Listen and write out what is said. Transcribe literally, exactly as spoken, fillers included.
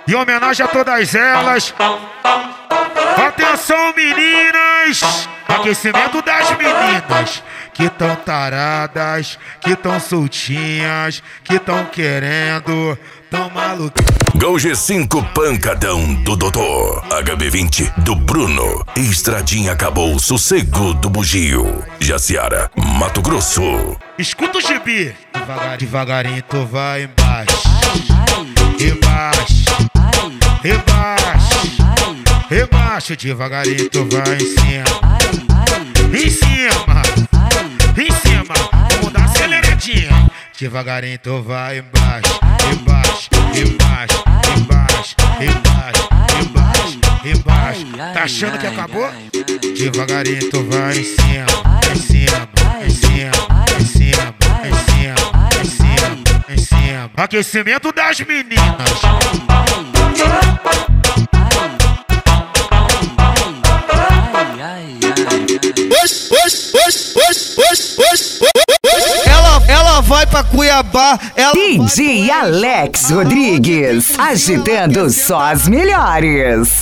Em homenagem a todas elas. Atenção, meninas! Aquecimento das meninas que tão taradas, que tão soltinhas, que tão querendo, tão maluquinhas. Gol G cinco pancadão do Doutor, H B vinte do Bruno, Estradinha acabou, sossego do Bugio, Jaciara, Mato Grosso. Escuta o gibi. Devagar, devagarinho tu vai embaixo, embaixo, embaixo, embaixo, devagarinho tu vai em cima, em cima, em cima, vamos dar aceleradinha. Devagarinho tu vai embaixo, embaixo, embaixo, embaixo, embaixo, embaixo, embaixo. Tá achando que acabou? Devagarinho tu vai em cima, em cima, em cima, em cima, em cima, em cima, em cima. Aquecimento das meninas. Ela, ela vai pra Cuiabá. Ela D J Alex Rodrigues, agitando só as melhores.